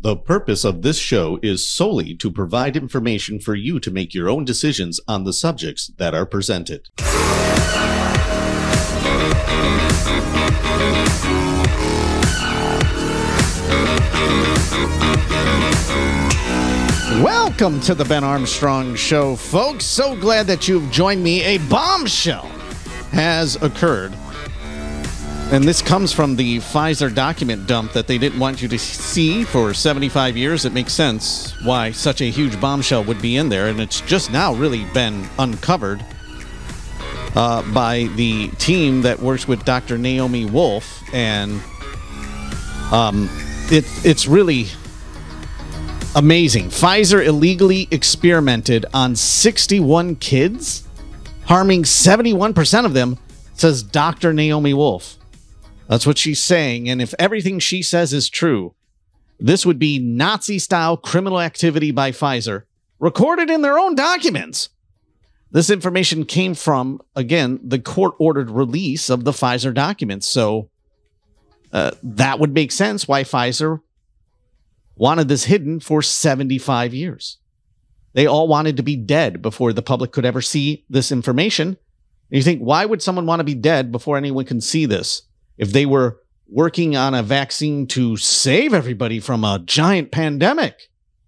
The purpose of this show is solely to provide information for you to make your own decisions on the subjects that are presented. Welcome to the Ben Armstrong Show, folks. So glad that you've joined me. A bombshell has occurred. And this comes from the Pfizer document dump that they didn't want you to see for 75 years. It makes sense why such a huge bombshell would be in there. And it's just now really been uncovered by the team that works with Dr. Naomi Wolf. And it's really amazing. Pfizer illegally experimented on 61 kids, harming 71% of them, says Dr. Naomi Wolf. That's what she's saying. And if everything she says is true, this would be Nazi-style criminal activity by Pfizer, recorded in their own documents. This information came from, again, the court-ordered release of the Pfizer documents. So that would make sense why Pfizer wanted this hidden for 75 years. They all wanted to be dead before the public could ever see this information. And you think, why would someone want to be dead before anyone can see this? If they were working on a vaccine to save everybody from a giant pandemic.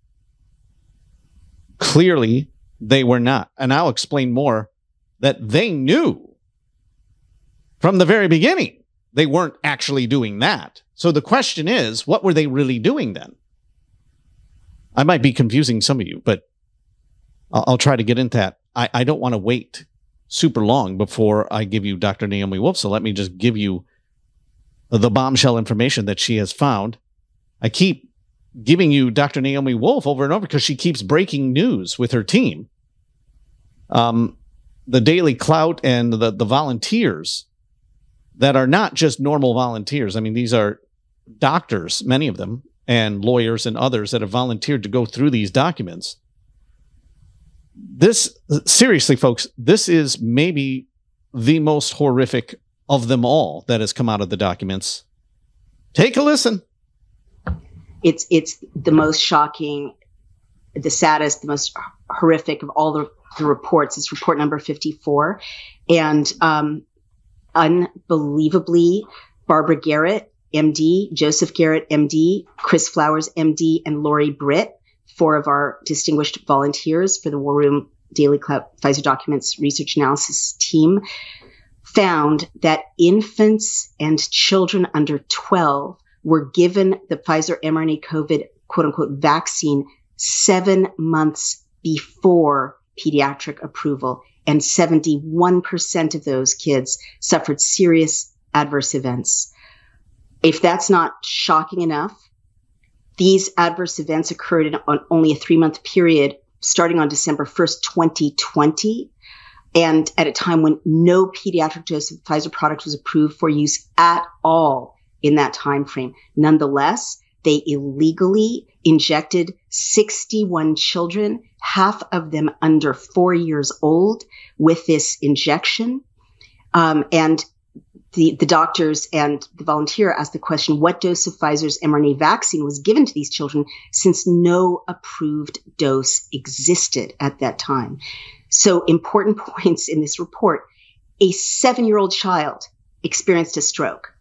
Clearly, they were not. And I'll explain more that they knew from the very beginning they weren't actually doing that. So the question is, what were they really doing then? I might be confusing some of you, but I'll try to get into that. I don't want to wait super long before I give you Dr. Naomi Wolf, so let me just give you the bombshell information that she has found. I keep giving you Dr. Naomi Wolf over and over because she keeps breaking news with her team. The Daily Clout and the volunteers that are not just normal volunteers. I mean, these are doctors, many of them, and lawyers and others that have volunteered to go through these documents. This, seriously, folks, this is maybe the most horrific of them all that has come out of the documents. Take a listen. It's the most shocking, the saddest, the most horrific of all the reports. It's report number 54. And unbelievably, Barbara Garrett, MD, Joseph Garrett, MD, Chris Flowers, MD, and Lori Britt, 4 of our distinguished volunteers for the War Room Daily Clout Pfizer Documents Research Analysis team, found that infants and children under 12 were given the Pfizer mRNA COVID quote-unquote vaccine 7 months before pediatric approval, and 71% of those kids suffered serious adverse events. If that's not shocking enough, these adverse events occurred on only a 3-month period starting on December 1st, 2020, and at a time when no pediatric dose of Pfizer product was approved for use at all in that time frame. Nonetheless, they illegally injected 61 children, half of them under 4 years old, with this injection. And the doctors and the volunteer asked the question, what dose of Pfizer's mRNA vaccine was given to these children, since no approved dose existed at that time? So important points in this report. A 7-year-old child experienced a stroke.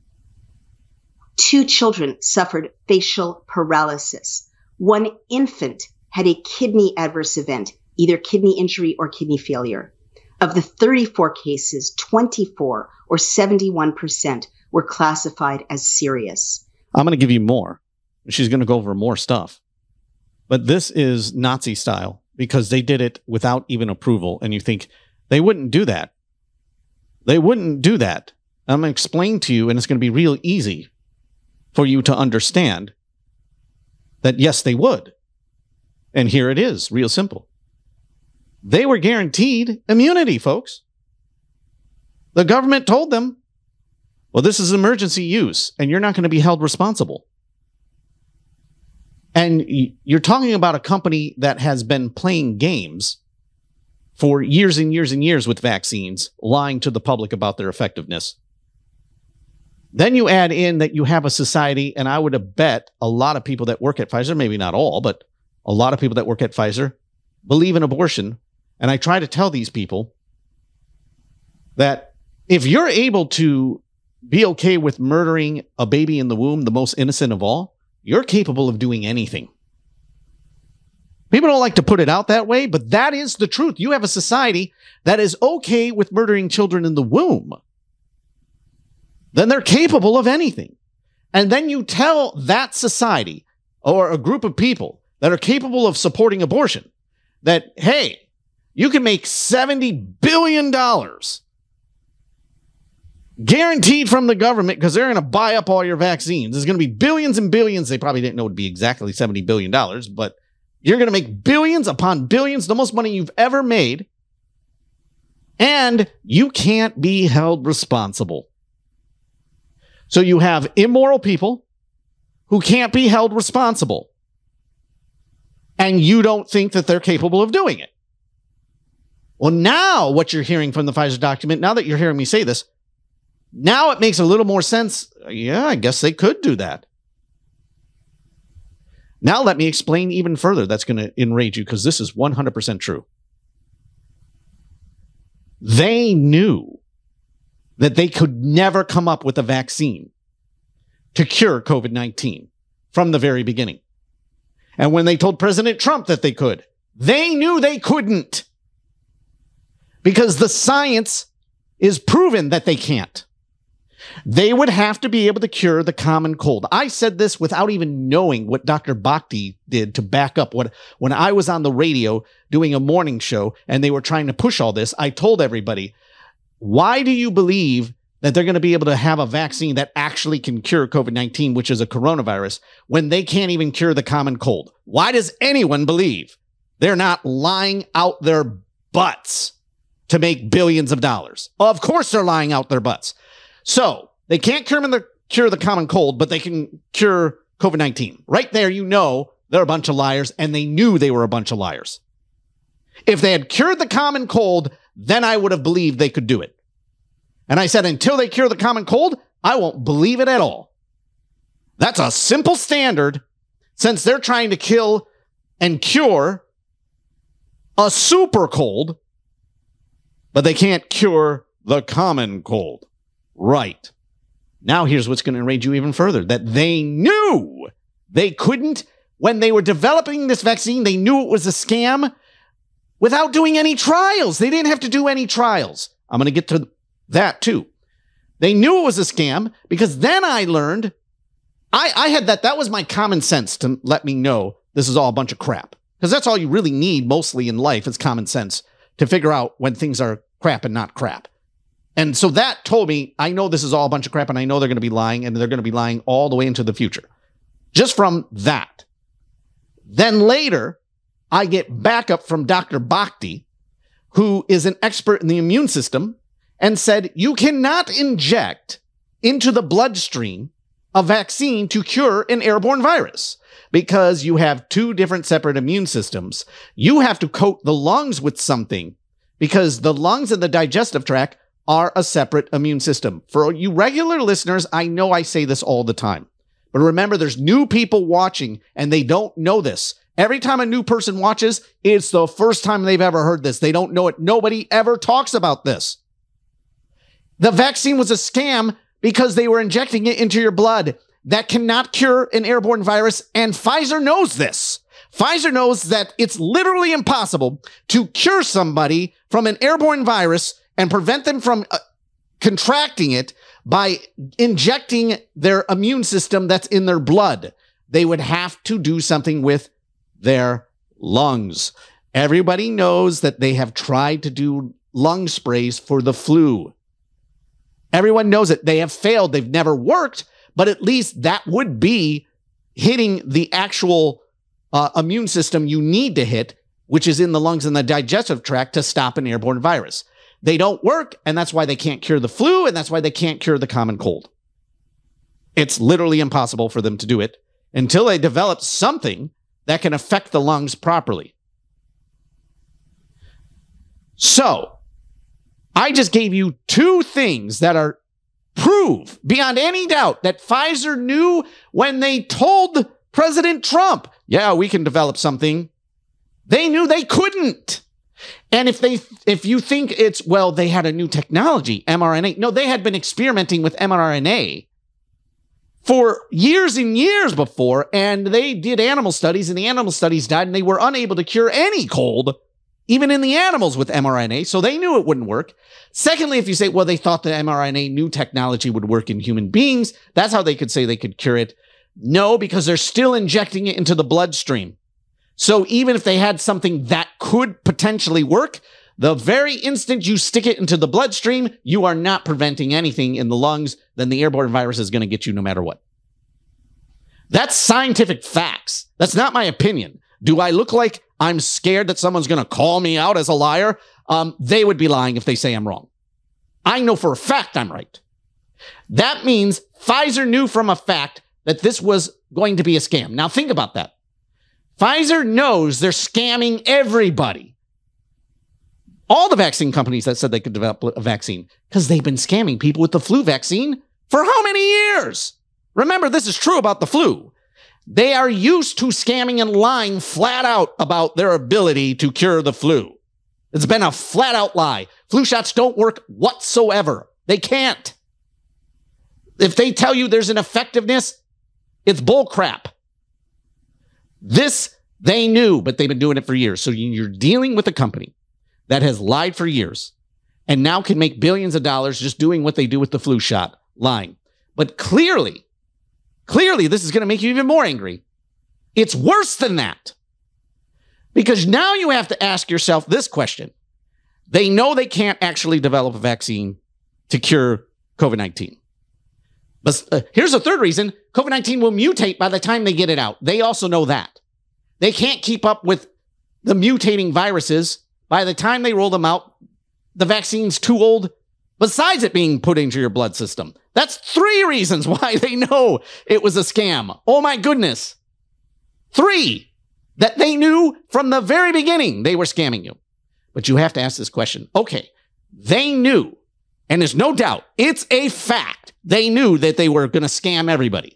2 children suffered facial paralysis. 1 infant had a kidney adverse event, either kidney injury or kidney failure. Of the 34 cases, 24 or 71% were classified as serious. I'm going to give you more. She's going to go over more stuff. But this is Nazi style because they did it without even approval. And you think they wouldn't do that. They wouldn't do that. I'm going to explain to you, and it's going to be real easy for you to understand that, yes, they would. And here it is, real simple. They were guaranteed immunity, folks. The government told them, well, this is emergency use, and you're not going to be held responsible. And you're talking about a company that has been playing games for years and years and years with vaccines, lying to the public about their effectiveness. Then you add in that you have a society, and I would have bet a lot of people that work at Pfizer, maybe not all, but a lot of people that work at Pfizer believe in abortion. And I try to tell these people that if you're able to be okay with murdering a baby in the womb, the most innocent of all, you're capable of doing anything. People don't like to put it out that way, but that is the truth. You have a society that is okay with murdering children in the womb. Then they're capable of anything. And then you tell that society or a group of people that are capable of supporting abortion that, hey, you can make $70 billion guaranteed from the government because they're going to buy up all your vaccines. There's going to be billions and billions. They probably didn't know it would be exactly $70 billion, but you're going to make billions upon billions, the most money you've ever made, and you can't be held responsible. So you have immoral people who can't be held responsible, and you don't think that they're capable of doing it. Well, now what you're hearing from the Pfizer document, now that you're hearing me say this, now it makes a little more sense. Yeah, I guess they could do that. Now let me explain even further. That's going to enrage you because this is 100% true. They knew that they could never come up with a vaccine to cure COVID-19 from the very beginning. And when they told President Trump that they could, they knew they couldn't. Because the science is proven that they can't. They would have to be able to cure the common cold. I said this without even knowing what Dr. Bhakdi did to back up what, when I was on the radio doing a morning show and they were trying to push all this, I told everybody, why do you believe that they're going to be able to have a vaccine that actually can cure COVID-19, which is a coronavirus, when they can't even cure the common cold? Why does anyone believe they're not lying out their butts to make billions of dollars? Of course they're lying out their butts. So they can't cure the common cold, but they can cure COVID-19. Right there, you know they're a bunch of liars, and they knew they were a bunch of liars. If they had cured the common cold, then I would have believed they could do it. And I said, until they cure the common cold, I won't believe it at all. That's a simple standard, since they're trying to kill and cure a super cold, but they can't cure the common cold. Right. Now here's what's going to enrage you even further, that they knew they couldn't, when they were developing this vaccine, they knew it was a scam without doing any trials. They didn't have to do any trials. I'm going to get to that too. They knew it was a scam because then I learned, I had that was my common sense to let me know this is all a bunch of crap. Because that's all you really need mostly in life is common sense to figure out when things are crap and not crap. And so that told me, I know this is all a bunch of crap and I know they're going to be lying and they're going to be lying all the way into the future. Just from that. Then later, I get backup from Dr. Bhakdi, who is an expert in the immune system, and said, you cannot inject into the bloodstream a vaccine to cure an airborne virus because you have two different separate immune systems. You have to coat the lungs with something because the lungs and the digestive tract are a separate immune system. For you regular listeners, I know I say this all the time, but remember there's new people watching and they don't know this. Every time a new person watches, it's the first time they've ever heard this. They don't know it. Nobody ever talks about this. The vaccine was a scam because they were injecting it into your blood. That cannot cure an airborne virus, and Pfizer knows this. Pfizer knows that it's literally impossible to cure somebody from an airborne virus and prevent them from contracting it by injecting their immune system that's in their blood. They would have to do something with their lungs. Everybody knows that they have tried to do lung sprays for the flu. Everyone knows it. They have failed. They've never worked, but at least that would be hitting the actual immune system you need to hit, which is in the lungs and the digestive tract to stop an airborne virus. They don't work, and that's why they can't cure the flu, and that's why they can't cure the common cold. It's literally impossible for them to do it until they develop something that can affect the lungs properly. So, I just gave you two things that are prove beyond any doubt that Pfizer knew when they told President Trump, yeah, we can develop something. They knew they couldn't. And if you think it's, well, they had a new technology, mRNA. No, they had been experimenting with mRNA for years and years before, and they did animal studies, and the animal studies died, and they were unable to cure any cold, even in the animals with mRNA, so they knew it wouldn't work. Secondly, if you say, well, they thought the mRNA new technology would work in human beings, that's how they could say they could cure it. No, because they're still injecting it into the bloodstream. So even if they had something that could potentially work, the very instant you stick it into the bloodstream, you are not preventing anything in the lungs, then the airborne virus is going to get you no matter what. That's scientific facts. That's not my opinion. Do I look like I'm scared that someone's going to call me out as a liar? They would be lying if they say I'm wrong. I know for a fact I'm right. That means Pfizer knew from a fact that this was going to be a scam. Now think about that. Pfizer knows they're scamming everybody. All the vaccine companies that said they could develop a vaccine, because they've been scamming people with the flu vaccine for how many years? Remember, this is true about the flu. They are used to scamming and lying flat out about their ability to cure the flu. It's been a flat out lie. Flu shots don't work whatsoever. They can't. If they tell you there's an effectiveness, it's bull crap. This they knew, but they've been doing it for years. So you're dealing with a company that has lied for years and now can make billions of dollars just doing what they do with the flu shot, lying. But clearly, this is going to make you even more angry. It's worse than that. Because now you have to ask yourself this question. They know they can't actually develop a vaccine to cure COVID-19. But here's a third reason. COVID-19 will mutate by the time they get it out. They also know that. They can't keep up with the mutating viruses. By the time they roll them out, the vaccine's too old, besides it being put into your blood system. That's 3 reasons why they know it was a scam. Oh my goodness. 3, that they knew from the very beginning they were scamming you. But you have to ask this question. Okay, they knew, and there's no doubt, it's a fact, they knew that they were going to scam everybody.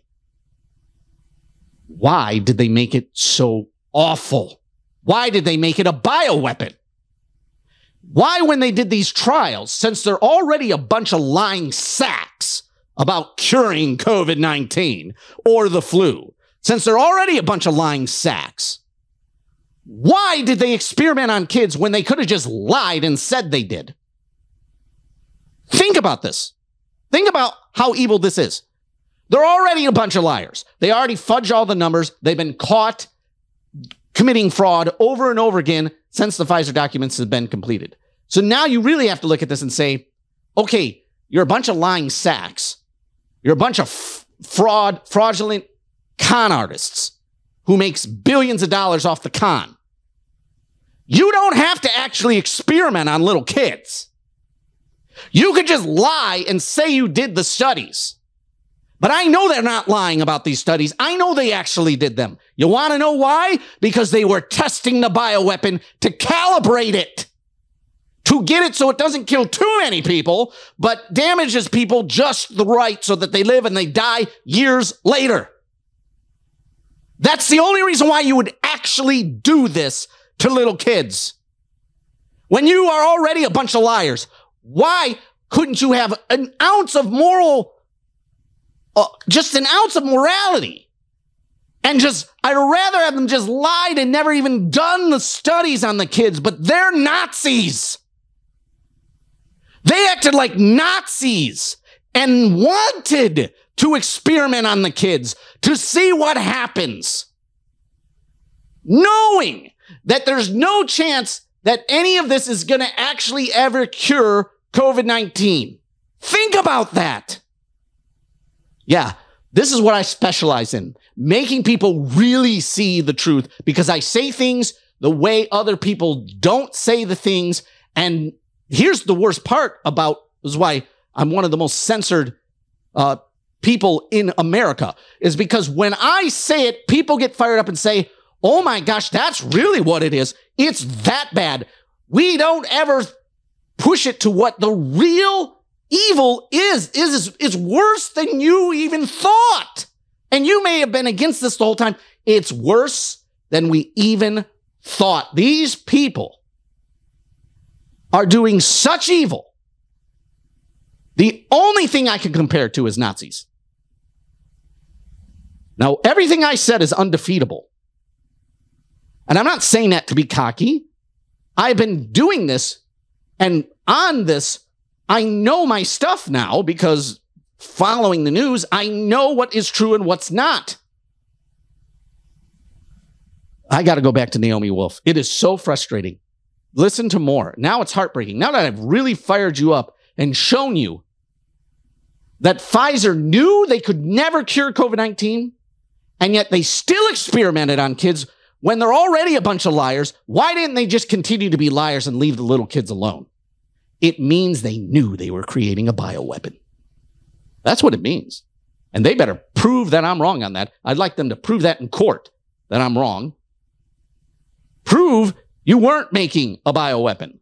Why did they make it so awful? Why did they make it a bioweapon? Why, when they did these trials, since they're already a bunch of lying sacks about curing COVID-19 or the flu, since they're already a bunch of lying sacks, why did they experiment on kids when they could have just lied and said they did? Think about this. Think about how evil this is. They're already a bunch of liars. They already fudge all the numbers. They've been caught committing fraud over and over again since the Pfizer documents have been completed. So now you really have to look at this and say, okay, you're a bunch of lying sacks. You're a bunch of fraudulent con artists who makes billions of dollars off the con. You don't have to actually experiment on little kids. You could just lie and say you did the studies. But I know they're not lying about these studies. I know they actually did them. You want to know why? Because they were testing the bioweapon to calibrate it, to get it so it doesn't kill too many people, but damages people just the right so that they live and they die years later. That's the only reason why you would actually do this to little kids. When you are already a bunch of liars, why couldn't you have an ounce of moral, just an ounce of morality? And I'd rather have them just lied and never even done the studies on the kids, but they're Nazis. They acted like Nazis and wanted to experiment on the kids to see what happens, knowing that there's no chance that any of this is going to actually ever cure COVID-19. Think about that. Yeah, this is what I specialize in, making people really see the truth, because I say things the way other people don't say the things. And here's the worst part about, this is why I'm one of the most censored people in America, is because when I say it, people get fired up and say, oh my gosh, that's really what it is. It's that bad. We don't ever push it to what the real evil is worse than you even thought. And you may have been against this the whole time. It's worse than we even thought. These people are doing such evil. The only thing I can compare it to is Nazis. Now, everything I said is undefeatable. And I'm not saying that to be cocky. I've been doing this, and on this, I know my stuff now because following the news, I know what is true and what's not. I got to go back to Naomi Wolf. It is so frustrating. Listen to more. Now it's heartbreaking. Now that I've really fired you up and shown you that Pfizer knew they could never cure COVID-19, and yet they still experimented on kids when they're already a bunch of liars. Why didn't they just continue to be liars and leave the little kids alone? It means they knew they were creating a bioweapon. That's what it means. And they better prove that I'm wrong on that. I'd like them to prove that in court, that I'm wrong. Prove you weren't making a bioweapon.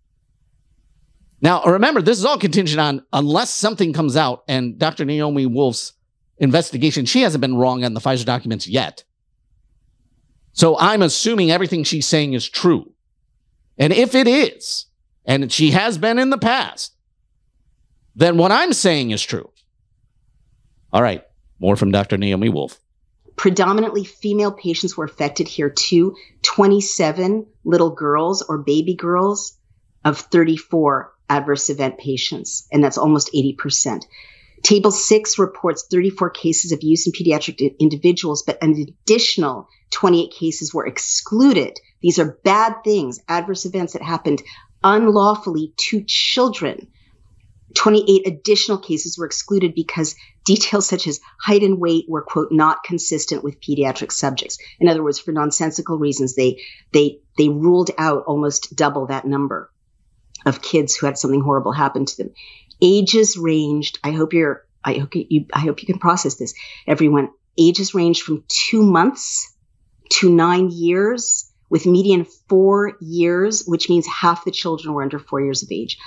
Now, remember, this is all contingent on unless something comes out, and Dr. Naomi Wolf's investigation, she hasn't been wrong on the Pfizer documents yet. So I'm assuming everything she's saying is true. And if it is, and she has been in the past, then what I'm saying is true. All right, more from Dr. Naomi Wolf. Predominantly female patients were affected here too. 27 little girls or baby girls of 34 adverse event patients, and that's almost 80%. Table 6 reports 34 cases of use in pediatric individuals, but an additional 28 cases were excluded. These are bad things, adverse events that happened unlawfully to children. 28 additional cases were excluded because details such as height and weight were, quote, not consistent with pediatric subjects. In other words, for nonsensical reasons, they ruled out almost double that number of kids who had something horrible happen to them. Ages ranged. I hope you can process this, everyone. Ages ranged from 2 months to 9 years, with median 4 years, which means half the children were under 4 years of age.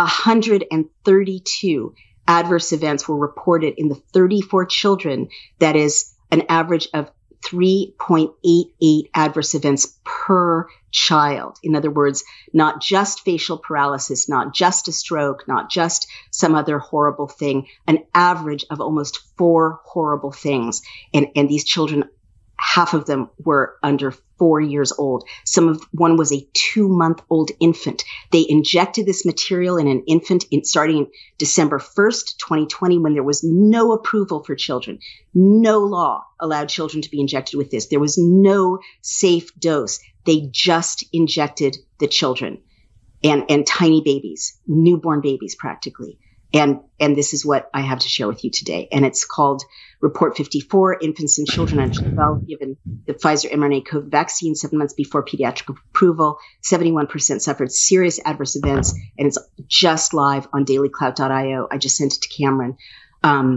132 adverse events were reported in the 34 children. That is an average of 3.88 adverse events per child. In other words, not just facial paralysis, not just a stroke, not just some other horrible thing, an average of almost 4 horrible things. And these children, half of them were under 4 years old. One was a 2-month-old infant. They injected this material in an infant starting in December 1st, 2020, when there was no approval for children. No law allowed children to be injected with this. There was no safe dose. They just injected the children and tiny babies, newborn babies practically. And this is what I have to share with you today. And it's called Report 54, Infants and Children under 12 given the Pfizer mRNA COVID vaccine 7 months before pediatric approval. 71% suffered serious adverse events, and it's just live on dailyclout.io. I just sent it to Cameron. I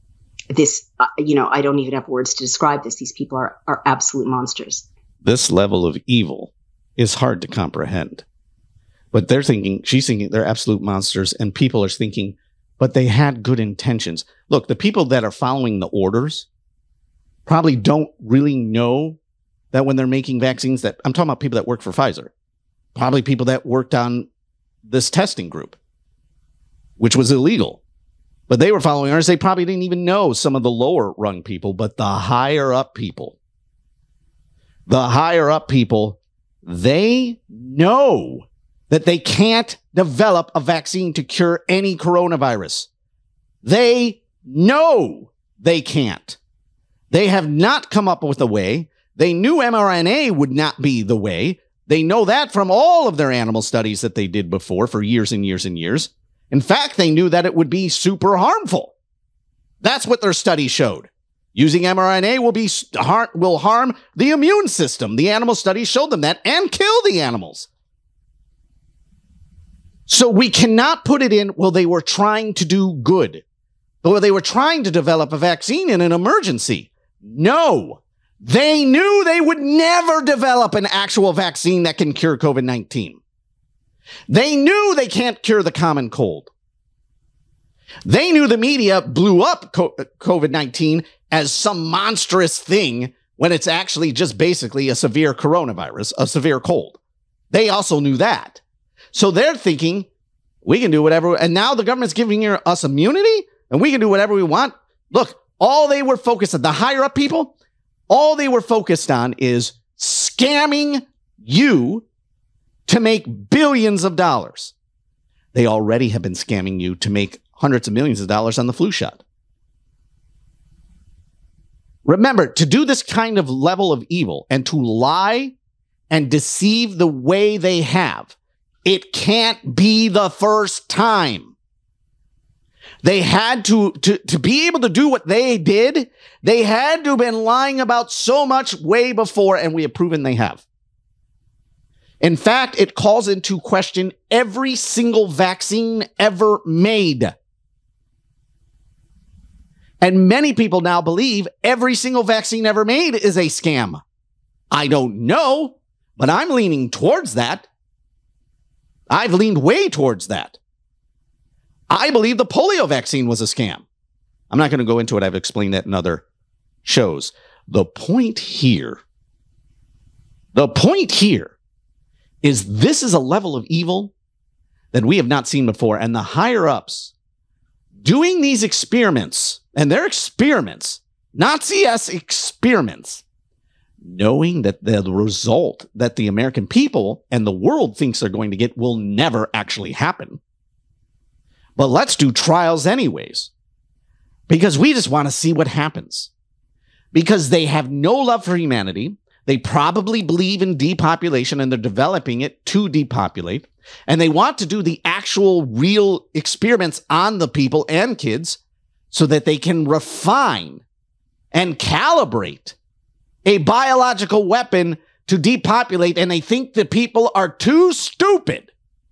don't even have words to describe this. These people are absolute monsters. This level of evil is hard to comprehend. But she's thinking they're absolute monsters, and people are thinking, but they had good intentions. Look, the people that are following the orders probably don't really know that when they're making vaccines, that I'm talking about people that work for Pfizer, probably people that worked on this testing group, which was illegal. But they were following orders. They probably didn't even know some of the lower rung people, but the higher up people, they know that they can't develop a vaccine to cure any coronavirus. They know they can't. They have not come up with a way. They knew mRNA would not be the way. They know that from all of their animal studies that they did before for years and years and years. In fact, they knew that it would be super harmful. That's what their study showed. Using mRNA will harm the immune system. The animal studies showed them that, and kill the animals. So we cannot put it in, well, they were trying to do good. Or they were trying to develop a vaccine in an emergency. No, they knew they would never develop an actual vaccine that can cure COVID-19. They knew they can't cure the common cold. They knew the media blew up COVID-19 as some monstrous thing when it's actually just basically a severe coronavirus, a severe cold. They also knew that. So they're thinking, we can do whatever. And now the government's giving us immunity and we can do whatever we want. Look, all they were focused on, the higher up people, all they were focused on is scamming you to make billions of dollars. They already have been scamming you to make hundreds of millions of dollars on the flu shot. Remember, to do this kind of level of evil and to lie and deceive the way they have, it can't be the first time. They had to be able to do what they did, they had to have been lying about so much way before, and we have proven they have. In fact, it calls into question every single vaccine ever made. And many people now believe every single vaccine ever made is a scam. I don't know, but I'm leaning towards that. I've leaned way towards that. I believe the polio vaccine was a scam. I'm not going to go into it. I've explained that in other shows. The point here is this is a level of evil that we have not seen before. And the higher ups doing these experiments, and they're experiments, Nazi-esque experiments, knowing that the result that the American people and the world thinks they're going to get will never actually happen. But let's do trials anyways, because we just want to see what happens. Because they have no love for humanity. They probably believe in depopulation and they're developing it to depopulate. And they want to do the actual real experiments on the people and kids so that they can refine and calibrate a biological weapon to depopulate. And they think the people are too stupid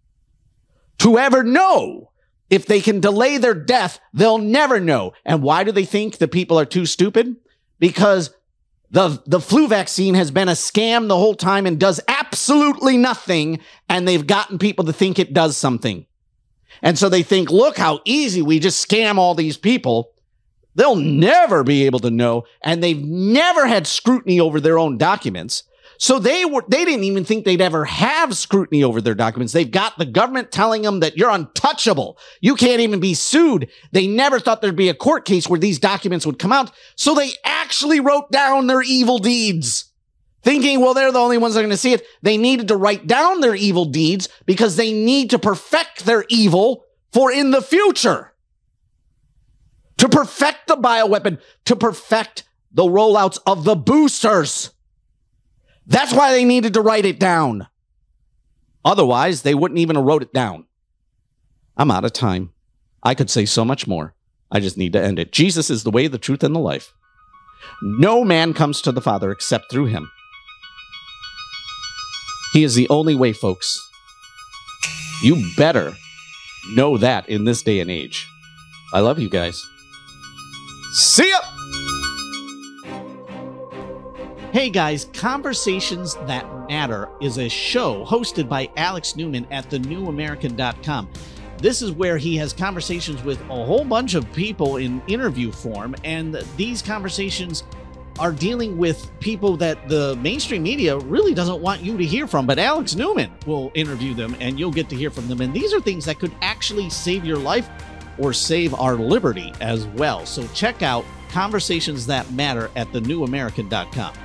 to ever know. If they can delay their death, they'll never know. And why do they think the people are too stupid? Because the flu vaccine has been a scam the whole time and does absolutely nothing. And they've gotten people to think it does something. And so they think, look how easy we just scam all these people. They'll never be able to know. And they've never had scrutiny over their own documents. So they didn't even think they'd ever have scrutiny over their documents. They've got the government telling them that you're untouchable. You can't even be sued. They never thought there'd be a court case where these documents would come out. So they actually wrote down their evil deeds, thinking, well, they're the only ones that are going to see it. They needed to write down their evil deeds because they need to perfect their evil for in the future. To perfect the bioweapon, to perfect the rollouts of the boosters. That's why they needed to write it down. Otherwise, they wouldn't even have wrote it down. I'm out of time. I could say so much more. I just need to end it. Jesus is the way, the truth, and the life. No man comes to the Father except through him. He is the only way, folks. You better know that in this day and age. I love you guys. See ya! Hey guys, Conversations That Matter is a show hosted by Alex Newman at thenewamerican.com. This is where he has conversations with a whole bunch of people in interview form, and these conversations are dealing with people that the mainstream media really doesn't want you to hear from, but Alex Newman will interview them and you'll get to hear from them. And these are things that could actually save your life or save our liberty as well. So check out Conversations That Matter at thenewamerican.com.